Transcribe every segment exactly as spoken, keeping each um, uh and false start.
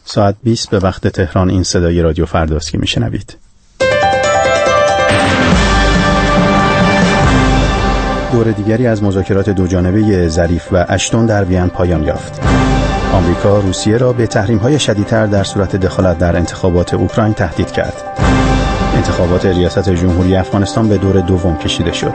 ساعت بیست به وقت تهران این صدای رادیو فرداست که میشنوید. دور دیگری از مذاکرات دوجانبه ظریف و اشتون در وین پایان یافت. آمریکا روسیه را به تحریم‌های شدیدتر در صورت دخالت در انتخابات اوکراین تهدید کرد. انتخابات ریاست جمهوری افغانستان به دور دوم کشیده شد.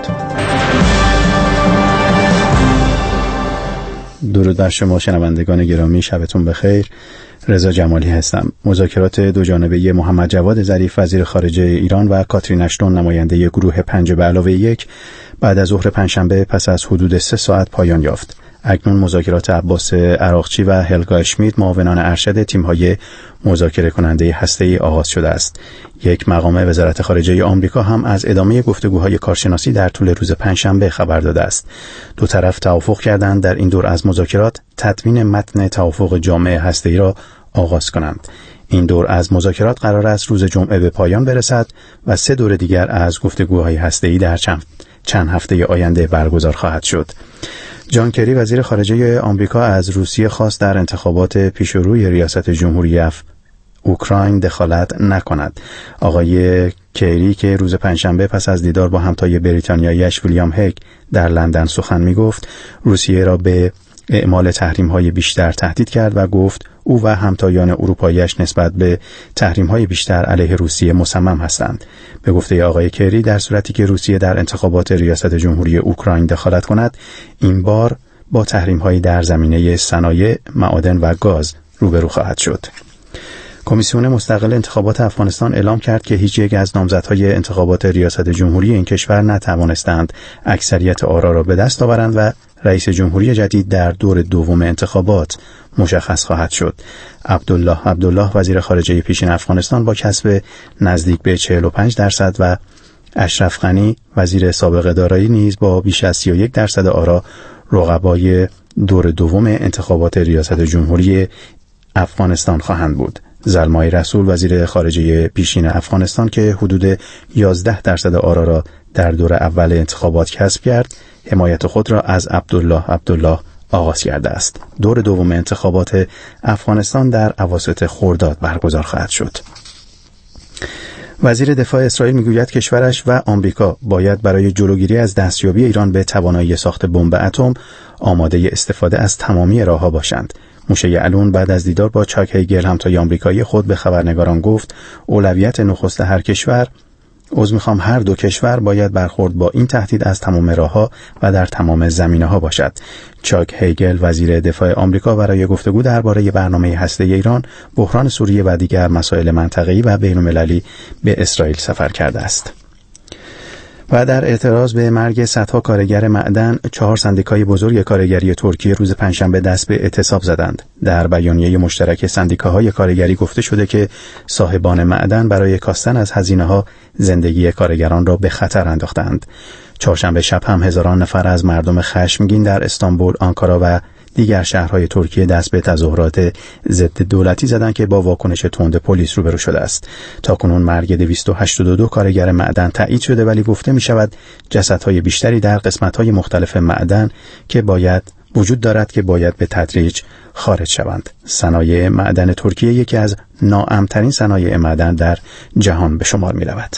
درود بر شما شنوندگان گرامی، شبتون بخیر. رضا جمالی هستم. مذاکرات دوجانبه محمد جواد ظریف وزیر خارجه ایران و کاترین اشتون نماینده گروه پنج به علاوه یک بعد از ظهر پنجشنبه پس از حدود سه ساعت پایان یافت. اکنون مذاکرات عباس عراقچی و هلگا اشمیت معاونان ارشد تیم‌های مذاکره کننده هسته‌ای آغاز شده است. یک مقام وزارت خارجه آمریکا هم از ادامه گفتگوهای کارشناسی در طول روز پنجشنبه خبر داده است. دو طرف توافق کردند در این دور از مذاکرات تدوین متن توافق جامع هسته‌ای را آغاز کنند. این دور از مذاکرات قرار است روز جمعه به پایان برسد و سه دور دیگر از گفتگوهای هسته‌ای در چند چند هفته آینده برگزار خواهد شد. جان کری وزیر خارجه آمریکا از روسیه خواست در انتخابات پیشروی ریاست جمهوری اف اوکراین دخالت نکند. آقای کری که روز پنجشنبه پس از دیدار با همتای بریتانیایی‌اش ویلیام هگ در لندن سخن می‌گفت، روسیه را به اعمال تحریم‌های بیشتر تهدید کرد و گفت او و همتایان اروپایی‌اش نسبت به تحریم‌های بیشتر علیه روسیه مصمم هستند. به گفته آقای کری، در صورتی که روسیه در انتخابات ریاست جمهوری اوکراین دخالت کند، این بار با تحریم‌های در زمینه صنایع، معادن و گاز روبرو خواهد شد. کمیسیون مستقل انتخابات افغانستان اعلام کرد که هیچ یک از نامزدهای انتخابات ریاست جمهوری این کشور نتوانستند اکثریت آرا را به دست آورند و رئیس جمهوری جدید در دور دوم انتخابات مشخص خواهد شد. عبدالله عبدالله وزیر خارجه پیشین افغانستان با کسب نزدیک به چهل و پنج درصد و اشرف غنی وزیر سابق دارایی نیز با بیش از سی و یک درصد آرا رقبای دور دوم انتخابات ریاست جمهوری افغانستان خواهند بود. زلمای رسول وزیر خارجه پیشین افغانستان که حدود یازده درصد آرا را در دور اول انتخابات کسب کرد، حمایت خود را از عبدالله عبدالله آغاز کرده است. دور دوم انتخابات افغانستان در اواسط خرداد برگزار خواهد شد. وزیر دفاع اسرائیل میگوید کشورش و آمریکا باید برای جلوگیری از دستیابی ایران به توانایی ساخت بمب اتم آماده استفاده از تمامی راه‌ها باشند. موشه یعلون بعد از دیدار با چاک هیگل همتای آمریکایی خود به خبرنگاران گفت اولویت نخست هر کشور عذر میخوام هر دو کشور باید برخورد با این تهدید از تمام راه‌ها و در تمام زمینه‌ها باشد. چاک هیگل وزیر دفاع آمریکا برای گفتگو درباره برنامه هسته‌ای ایران، بحران سوریه و دیگر مسائل منطقه‌ای و بین‌المللی به اسرائیل سفر کرده است. و در اعتراض به مرگ صدها کارگر معدن، چهار سندیکای بزرگ کارگری ترکیه روز پنجشنبه دست به اعتصاب زدند. در بیانیه مشترک سندیکاهای کارگری گفته شده که صاحبان معدن برای کاستن از هزینه‌ها زندگی کارگران را به خطر انداختند. چهارشنبه شب هم هزاران نفر از مردم خشمگین در استانبول، آنکارا و دیگر شهرهای ترکیه دست به تظاهرات ضد دولتی زدند که با واکنش تند پلیس روبرو شده است. تاکنون مرگ دویست و هشتاد و دو کارگر معدن تایید شده، ولی گفته می شود جسدهای بیشتری در قسمت‌های مختلف معدن که باید وجود دارد که باید به تدریج خارج شوند. صنایع معدن ترکیه یکی از ناامن‌ترین صنایع معدن در جهان به شمار می رود.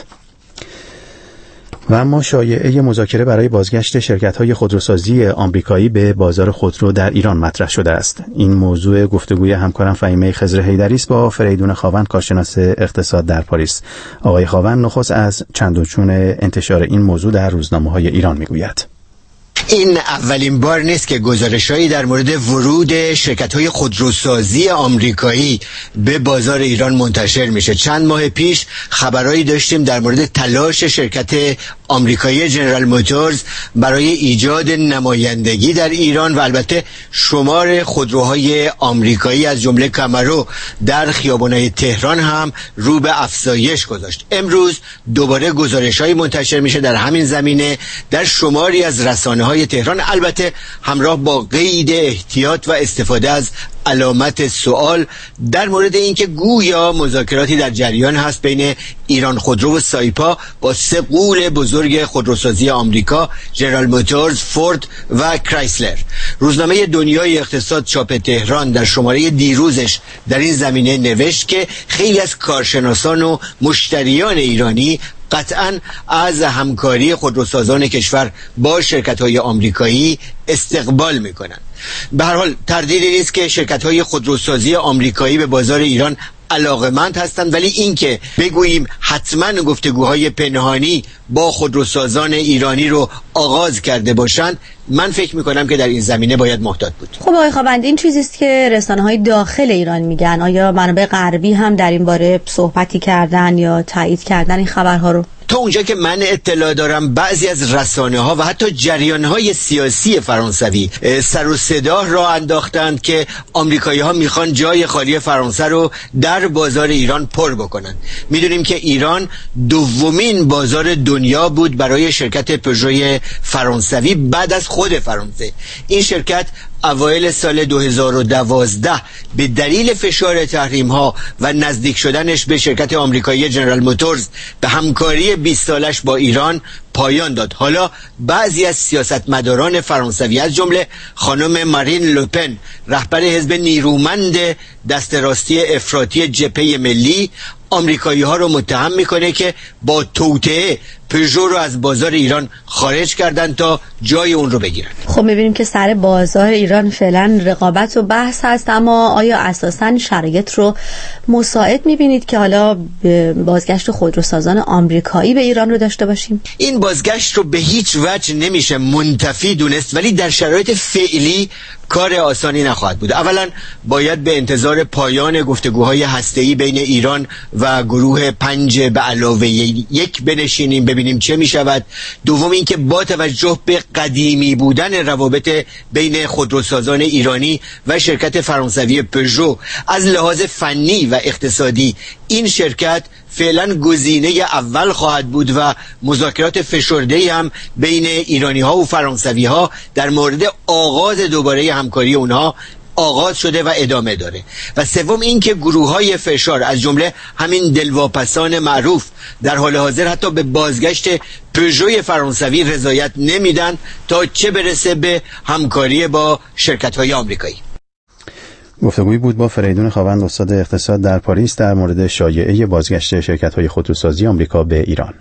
و اما شایعه مذاکره برای بازگشت شرکت‌های خودروسازی آمریکایی به بازار خودرو در ایران مطرح شده است. این موضوع گفتگوی همکارم فهیمه خضر حیدری است با فریدون خاوند، کارشناس اقتصاد در پاریس. آقای خاوند نخست از چند و چون انتشار این موضوع در روزنامه‌های ایران میگوید. این اولین بار نیست که گزارش‌هایی در مورد ورود شرکت‌های خودروسازی آمریکایی به بازار ایران منتشر میشه. چند ماه پیش خبرایی داشتیم در مورد تلاش شرکت آمریکایی جنرال موتورز برای ایجاد نمایندگی در ایران و البته شمار خودروهای آمریکایی از جمله کامرو در خیابان‌های تهران هم رو به افزایش گذاشت. امروز دوباره گزارش‌هایی منتشر میشه در همین زمینه در شماری از رسانه‌های تهران، البته همراه با قید احتیاط و استفاده از علامت سوال در مورد اینکه گویا مذاکراتی در جریان هست بین ایران خودرو و سایپا با سه غول بزرگ خودروسازی آمریکا، جنرال موتورز، فورد و کرایسلر. روزنامه دنیای اقتصاد چاپ تهران در شماره دیروزش در این زمینه نوشت که خیلی از کارشناسان و مشتریان ایرانی قطعاً از همکاری خودروسازان کشور با شرکت‌های آمریکایی استقبال می‌کنند. به هر حال تردیدی نیست که شرکت‌های خودروسازی آمریکایی به بازار ایران علاقمند هستند، ولی این که بگوییم حتما گفتگوهای پنهانی با خودروسازان ایرانی رو آغاز کرده باشند، من فکر میکنم که در این زمینه باید محتاط بود. خب آقای خوابند، این چیزی است که رسانه‌های داخل ایران میگن. آیا منابع غربی هم در این باره صحبتی کردن یا تایید کردن این خبرها رو؟ تا اونجا که من اطلاع دارم بعضی از رسانه‌ها و حتی جریان‌های سیاسی فرانسوی سر و صدا را انداختند که آمریکایی‌ها میخوان جای خالی فرانسه رو در بازار ایران پر بکنن. میدونیم که ایران دومین بازار دنیا بود برای شرکت پژو فرانسوی بعد از خود فرانسه. این شرکت اوایل سال دو هزار و دوازده به دلیل فشار تحریم ها و نزدیک شدنش به شرکت آمریکایی جنرال موتورز به همکاری بیست سالش با ایران پایان داد. حالا بعضی از سیاستمداران فرانسوی از جمله خانم مارین لوپن، رهبر حزب نیرومند دست راستی افراطی جبهه ملی، آمریکایی ها رو متهم میکنه که با توطئه پژو رو از بازار ایران خارج کردن تا جای اون رو بگیرن. خب میبینیم که سر بازار ایران فعلا رقابت و بحث هست، اما آیا اساساً شرایط رو مساعد میبینید که حالا بازگشت خودروسازان آمریکایی به ایران رو داشته باشیم؟ این بازگشت رو به هیچ وجه نمیشه منتفی دونست، ولی در شرایط فعلی کار آسانی نخواهد بود. اولا باید به انتظار پایان گفتگوهای هسته‌ای بین ایران و گروه پنج به علاوه یک بنشینیم ببینیم چه می شود. دوم اینکه با توجه به قدیمی بودن روابط بین خودروسازان ایرانی و شرکت فرانسوی پژو از لحاظ فنی و اقتصادی این شرکت فعلا گزینه اول خواهد بود و مذاکرات فشرده‌ای هم بین ایرانی ها و فرانسوی ها در مورد آغاز دوباره همکاری اونها آغاز شده و ادامه داره. و سوم این که گروه های فشار از جمله همین دلواپسان معروف در حال حاضر حتی به بازگشت پژوی فرانسوی رضایت نمیدن تا چه برسه به همکاری با شرکت های آمریکایی. گفتگویی بود با فریدون خوابند، استاد اقتصاد در پاریس، در مورد شایعه بازگشت شرکت های خودروسازی آمریکا به ایران.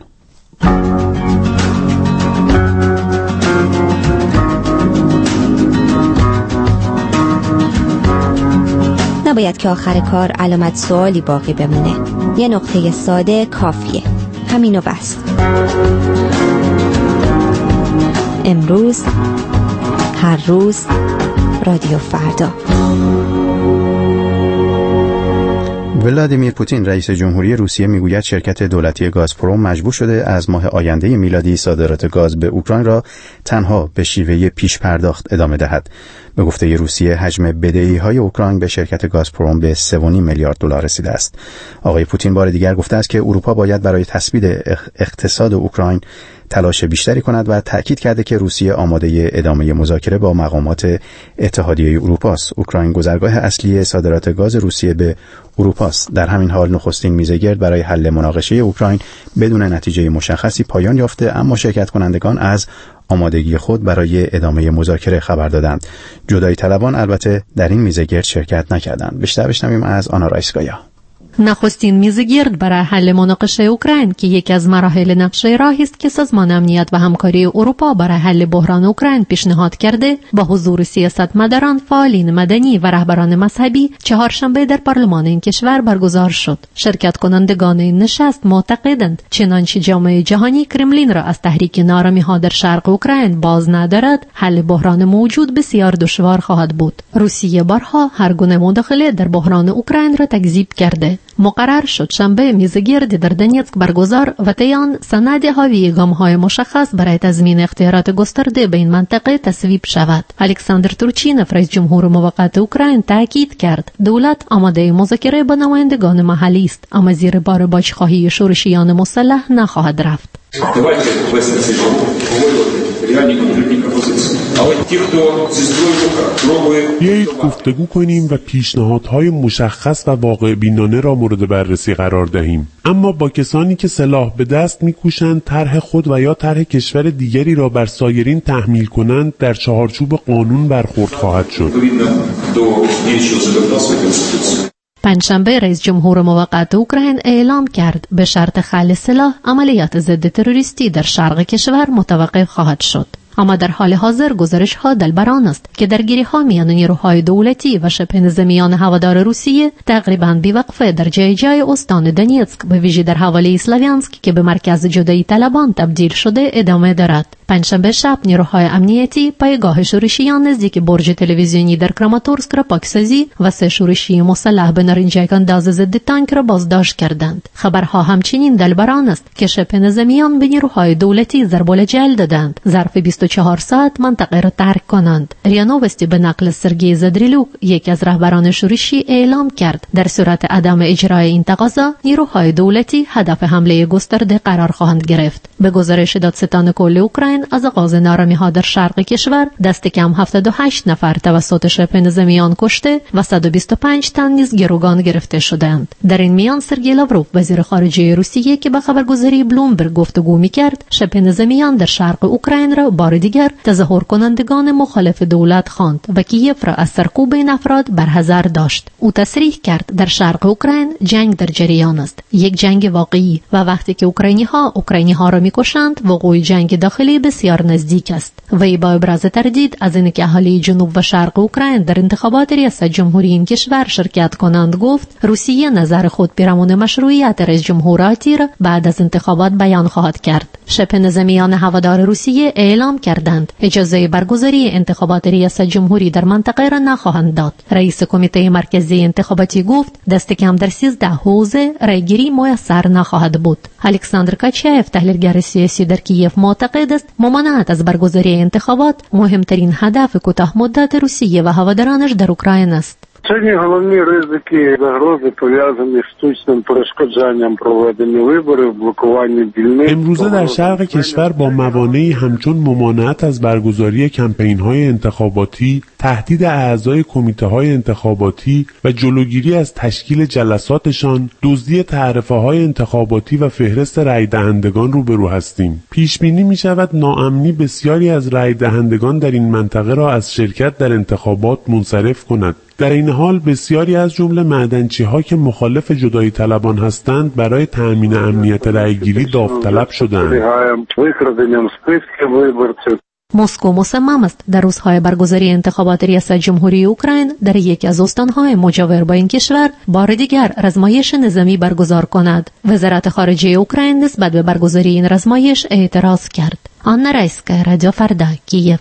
نباید که آخر کار علامت سوالی باقی بمونه. یه نقطه ساده کافیه، همینو بس. امروز، هر روز، رادیو فردا. ولادیمیر پوتین رئیس جمهوری روسیه میگوید شرکت دولتی گازپروم مجبور شده از ماه آینده میلادی صادرات گاز به اوکراین را تنها به شیوه پیش پرداخت ادامه دهد. به گفته روسیه حجم بدهی‌های اوکراین به شرکت گازپروم به سه و نیم میلیارد دلار رسیده است. آقای پوتین بار دیگر گفته است که اروپا باید برای تثبیت اقتصاد اوکراین تلاش بیشتری کند و تأکید کرده که روسیه آماده ادامه مذاکره با مقامات اتحادیه اروپا است. اوکراین گذرگاه اصلی صادرات گاز روسیه به اروپا است. در همین حال نخستین میزگرد برای حل مناقشه اوکراین بدون نتیجه مشخصی پایان یافته، اما شرکت کنندگان از آمادگی خود برای ادامه مذاکره خبر دادند. جدایی طلبان البته در این میزگرد شرکت نکردند. بیشتر بشنویم از آنا رایسکایا. نخستین میزگرد برای حل مناقشه اوکراین که یکی از مراحل نقشه راهی است که سازمان امنیت و همکاری اروپا برای حل بحران اوکراین پیشنهاد کرده، با حضور سیاستمداران، فعالین مدنی و رهبران مذهبی چهارشنبه در پارلمان این کشور برگزار شد. شرکت کنندگان این نشست معتقدند چنانچه جامعه جهانی کرملین را از تحریک نارامی‌ها در شرق اوکراین باز ندارد، حل بحران موجود بسیار دشوار خواهد بود. روسیه بارها هر گونه مداخله در بحران اوکراین را تکذیب کرده. مقرر شد شنبه میزگرد در دنیتسک برگزار و طی سند حاوی گام‌های مشخص برای تضمین اختیارات گسترده به این منطقه تصویب شود. الکساندر تورچینوف رئیس جمهور موقت اوکراین تاکید کرد دولت آماده مذاکره با نمایندگان محلی است، اما زیر بار باجخواهی شورشیان مسلح نخواهد رفت. بیایید گفتگو کنیم و پیشنهادهای مشخص و واقع بینانه را مورد بررسی قرار دهیم، اما با کسانی که سلاح به دست می‌کوشند طرح خود و یا طرح کشور دیگری را بر سایرین تحمیل کنند در چهارچوب قانون برخورد خواهد شد. پنجشنبه رئیس جمهور موقت اوکراین اعلام کرد به شرط خلع سلاح عملیات ضد تروریستی در شرق کشور متوقف خواهد شد. اما در حال حاضر گزارش ها دلبران است که درگیری ها میان نیروهای دولتی و شبه نظامیان هوادار روسیه تقریباً بی‌وقفه در جای جای استان دونیتسک به ویژه در حوالی اسلاویانسک که به مرکز جدایی طلبان تبدیل شده ادامه دارد. پنجشنبه شب نیروهای امنیتی پایگاه شورشیان نزدیک برج تلویزیونی در کراماتورسک را پاکسازی و سه شورشی مسلح به نارنجک انداز ضد تانک را بازداشت کردند. خبرها همچنین دلبران است که شبه نظامیان به نیروهای دولتی ضرب الجل دادند ظرف بیست و چهار ساعت منطقه را ترک کنند. ریا نووستی به نقل سرگئی زادریلوک یکی از رهبران شورشی اعلام کرد در صورت عدم اجرای این تقاضا نیروهای دولتی هدف حمله گسترده قرار خواهند گرفت. به گزارش دادستان کل اوکراین از آغاز نارامی‌ها در شرق کشور دست کم هفتاد و هشت نفر توسط شبه نظامیان کشته و صد و بیست و پنج تن نیز گروگان گرفته شدند. در این میان سرگئی لاوروف وزیر خارجه روسیه که به خبرگزاری بلومبرگ گفتگو می‌کرد شبه نظامیان در شرق اوکراین را بار دیگر تظاهر کنندگان مخالف دولت خواند و کیف را از سرکوب این افراد برحذر داشت. او تصریح کرد در شرق اوکراین جنگ در جریان است، یک جنگ واقعی، و وقتی که اوکراینی‌ها اوکراینی‌ها را می‌کشند وقوع جنگ داخلی بسیار نزدیک است. وی با ابراز تردید از اینکه اهالی جنوب و شرق اوکراین در انتخابات ریاست جمهوری این کشور شرکت کنند گفت روسیه نظر خود پیرامون مشروعیت رئیس جمهور آتی را بعد از انتخابات بیان خواهد کرد. شبه نظامیان هوادار روسیه اعلام کردند اجازه برگزاری انتخابات ریاست جمهوری در منطقه را نخواهند داد. رئیس کمیته مرکزی انتخاباتی گفت دست کم در سیزده حوزه رایگیری میسر نخواهد بود. الکساندر کاچایف تحلیلگر سیاسی در کیف معتقد است ممانعت از برگزاری انتخابات مهمترین هدف کوتاه مدت روسیه و هوادارانش در اوکراین است. Сьогодні головні ризики і загрози пов'язані з штучним перешкоджанням проведення виборів, блокуванням дільниць. امروزه در شرق کشور با موانعی همچون ممانعت از برگزاری کمپین‌های انتخاباتی، تهدید اعضای کمیته‌های انتخاباتی و جلوگیری از تشکیل جلساتشان، دزدی تعرفه‌های انتخاباتی و فهرست رای دهندگان روبرو هستیم. پیش بینی می‌شود ناامنی بسیاری از رای دهندگان در این منطقه را از شرکت در انتخابات منصرف کند. در این حال بسیاری از جمله معدنچی‌ها که مخالف جدایی طلبان هستند برای تأمین امنیت رأی‌گیری داوطلب شدند. مسکو مصمم است در روزهای برگزاری انتخابات ریاست جمهوری اوکراین در یکی از استان‌های مجاور با این کشور بار دیگر رزمایش نظامی برگزار کند. وزارت خارجه اوکراین نسبت به برگزاری این رزمایش اعتراض کرد. آنا رایسکا، رادیو فردا، کیف.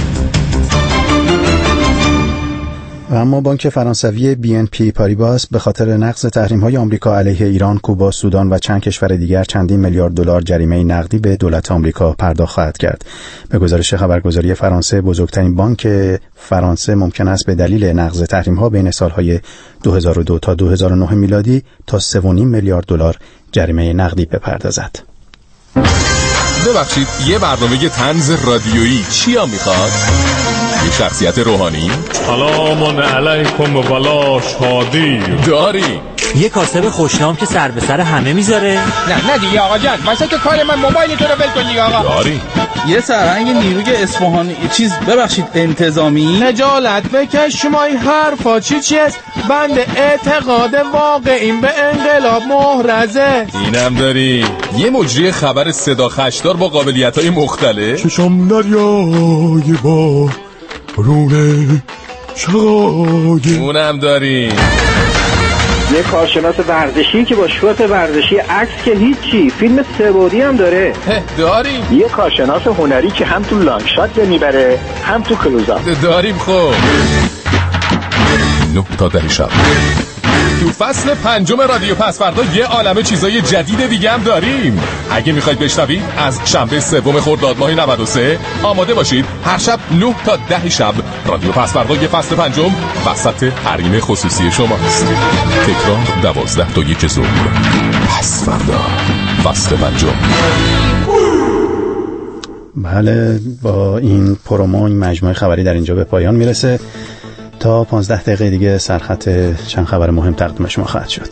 و اما بانک فرانسوی بی ان پی پاریباس به خاطر نقض تحریم‌های آمریکا علیه ایران، کوبا، سودان و چند کشور دیگر چندین میلیارد دلار جریمه نقدی به دولت آمریکا پرداخت خواهد کرد. به گزارش خبرگزاری فرانسه بزرگترین بانک فرانسه ممکن است به دلیل نقض تحریم‌ها بین سال‌های دو هزار و دو تا دو هزار و نه میلادی تا سه و نیم میلیارد دلار جریمه نقدی بپردازد. ببخشید یه برنامه طنز رادیویی چیا میخواد؟ یه شخصیت روحانی؟ سلام علیکم و بلا شادی داری؟ یه کاسب خوشنام که سر به سر همه میذاره؟ نه نه دیگه آقا جان، واسه که کار من موبایل تو رو ول کن دیگه آقا. داری؟ یه سرهنگ نیروی اصفهانی چیز ببخشید انتظامی. نجالت بکش شما این حرفا چی چیست؟ بند اعتقاد واقعیم به انقلاب محرزه. اینم داری؟ یه مجری خبر صدا خشدار با قابلیت‌های مختلف. چشم دریای با رونه شقای. اونم داری؟ یه کارشناس ورزشی که با شورت ورزشی عکس که هیچی، فیلم سه‌بعدی هم داره. داریم. یه کارشناس هنری که هم تو لانگ شات میبره هم تو کلوزآپ. داریم. خب نه تا ده شب تو فصل پنجم رادیو پس فردا یه عالمه چیزای جدید دیگه هم داریم. اگه میخواید بشنوید از شنبه سوم خرداد ماه نود و سه آماده باشید. هر شب نه تا ده شب رادیو پس فردا یه فصل پنجم وسط حریم خصوصی شماست. تکرار دوازده تا یک ظهر. پس فردا فصل پنجم. بله، با این پرومو این مجموعه خبری در اینجا به پایان میرسه. تا پانزده دقیقه دیگه سرخط چند خبر مهم تقدیم شما خواهد شد.